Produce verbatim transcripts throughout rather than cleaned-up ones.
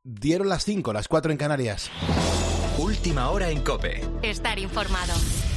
Dieron las cinco, las cuatro en Canarias. Última hora en COPE. Estar informado.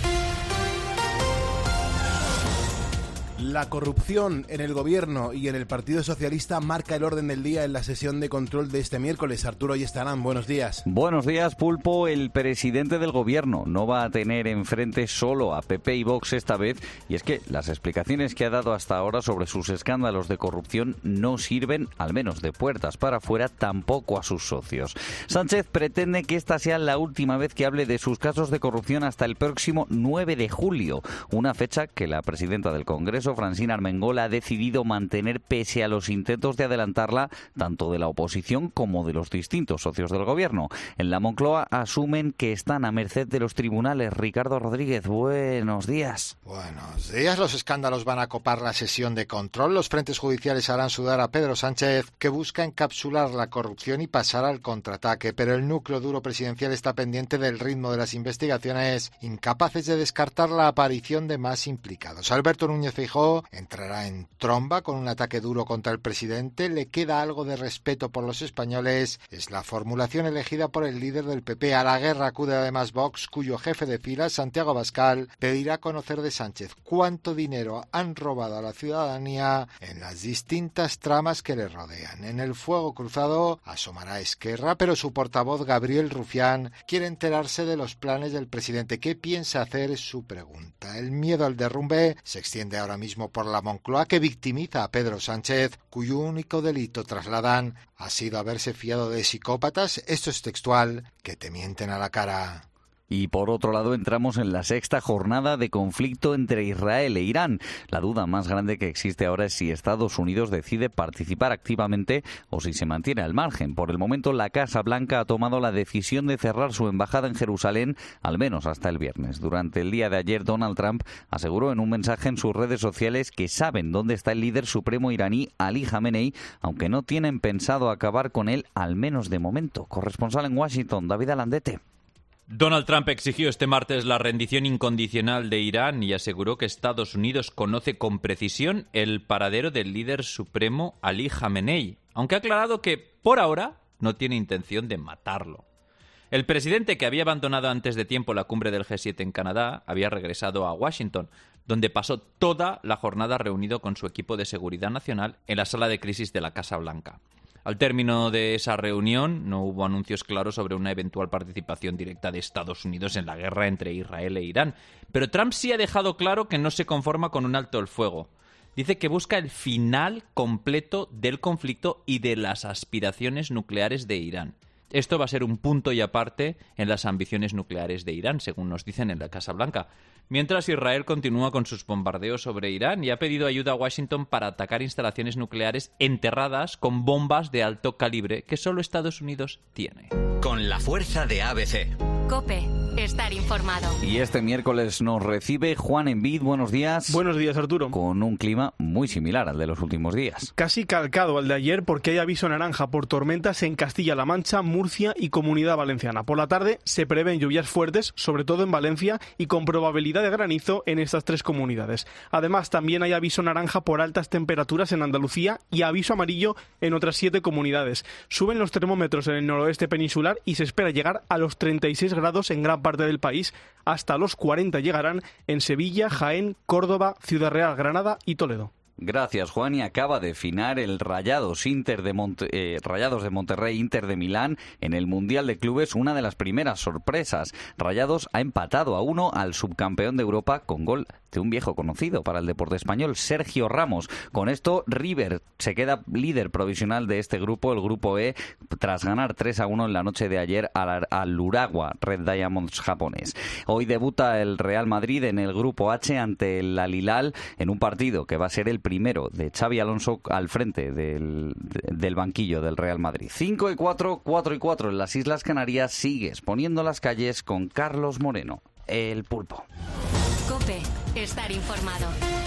La corrupción en el gobierno y en el Partido Socialista marca el orden del día en la sesión de control de este miércoles. Arturo Yestarán, buenos días. Buenos días, Pulpo. El presidente del gobierno no va a tener enfrente solo a P P y Vox esta vez, y es que las explicaciones que ha dado hasta ahora sobre sus escándalos de corrupción no sirven, al menos de puertas para afuera, tampoco a sus socios. Sánchez pretende que esta sea la última vez que hable de sus casos de corrupción hasta el próximo nueve de julio, una fecha que la presidenta del Congreso, Francina Armengol, ha decidido mantener pese a los intentos de adelantarla tanto de la oposición como de los distintos socios del gobierno. En la Moncloa asumen que están a merced de los tribunales. Ricardo Rodríguez, buenos días. Buenos días. Los escándalos van a copar la sesión de control. Los frentes judiciales harán sudar a Pedro Sánchez, que busca encapsular la corrupción y pasar al contraataque, pero el núcleo duro presidencial está pendiente del ritmo de las investigaciones, incapaces de descartar la aparición de más implicados. Alberto Núñez Feijóo entrará en tromba con un ataque duro contra el presidente. Le queda algo de respeto por los españoles. Es la formulación elegida por el líder del P P. A la guerra acude además Vox, cuyo jefe de filas, Santiago Abascal, pedirá conocer de Sánchez cuánto dinero han robado a la ciudadanía en las distintas tramas que le rodean. En el fuego cruzado asomará Esquerra, pero su portavoz Gabriel Rufián quiere enterarse de los planes del presidente. ¿Qué piensa hacer? Es su pregunta. El miedo al derrumbe se extiende ahora mismo por la Moncloa, que victimiza a Pedro Sánchez, cuyo único delito, trasladan, ha sido haberse fiado de psicópatas, esto es textual, que te mienten a la cara. Y por otro lado entramos en la sexta jornada de conflicto entre Israel e Irán. La duda más grande que existe ahora es si Estados Unidos decide participar activamente o si se mantiene al margen. Por el momento la Casa Blanca ha tomado la decisión de cerrar su embajada en Jerusalén, al menos hasta el viernes. Durante el día de ayer, Donald Trump aseguró en un mensaje en sus redes sociales que saben dónde está el líder supremo iraní Ali Jamenei, aunque no tienen pensado acabar con él, al menos de momento. Corresponsal en Washington, David Alandete. Donald Trump exigió este martes la rendición incondicional de Irán y aseguró que Estados Unidos conoce con precisión el paradero del líder supremo Ali Jamenei, aunque ha aclarado que, por ahora, no tiene intención de matarlo. El presidente, que había abandonado antes de tiempo la cumbre del G siete en Canadá, había regresado a Washington, donde pasó toda la jornada reunido con su equipo de seguridad nacional en la sala de crisis de la Casa Blanca. Al término de esa reunión no hubo anuncios claros sobre una eventual participación directa de Estados Unidos en la guerra entre Israel e Irán, pero Trump sí ha dejado claro que no se conforma con un alto el fuego. Dice que busca el final completo del conflicto y de las aspiraciones nucleares de Irán. Esto va a ser un punto y aparte en las ambiciones nucleares de Irán, según nos dicen en la Casa Blanca. Mientras Israel continúa con sus bombardeos sobre Irán y ha pedido ayuda a Washington para atacar instalaciones nucleares enterradas con bombas de alto calibre que solo Estados Unidos tiene. Con la fuerza de A B C. COPE. Estar informado. Y este miércoles nos recibe Juan Envid. Buenos días. Buenos días, Arturo. Con un clima muy similar al de los últimos días. Casi calcado al de ayer, porque hay aviso naranja por tormentas en Castilla-La Mancha, Murcia y Comunidad Valenciana. Por la tarde se prevén lluvias fuertes, sobre todo en Valencia, y con probabilidad de granizo en estas tres comunidades. Además, también hay aviso naranja por altas temperaturas en Andalucía y aviso amarillo en otras siete comunidades. Suben los termómetros en el noroeste peninsular y se espera llegar a los treinta y seis grados en gran parte del país. Hasta los cuarenta llegarán en Sevilla, Jaén, Córdoba, Ciudad Real, Granada y Toledo. Gracias, Juan. Y acaba de finar el Rayados Inter de Monte, eh, Rayados de Monterrey, Inter de Milán en el Mundial de Clubes, una de las primeras sorpresas. Rayados ha empatado a uno al subcampeón de Europa con gol de un viejo conocido para el deporte español, Sergio Ramos. Con esto, River se queda líder provisional de este grupo, el grupo E, tras ganar tres a uno en la noche de ayer al, al Urawa Red Diamonds japonés. Hoy debuta el Real Madrid en el grupo H ante el Al Hilal en un partido que va a ser el primero de Xabi Alonso al frente del, del banquillo del Real Madrid. cinco y cuatro, cuatro y cuatro en las Islas Canarias. Sigues poniendo las calles con Carlos Moreno, el Pulpo. COPE. Estar informado.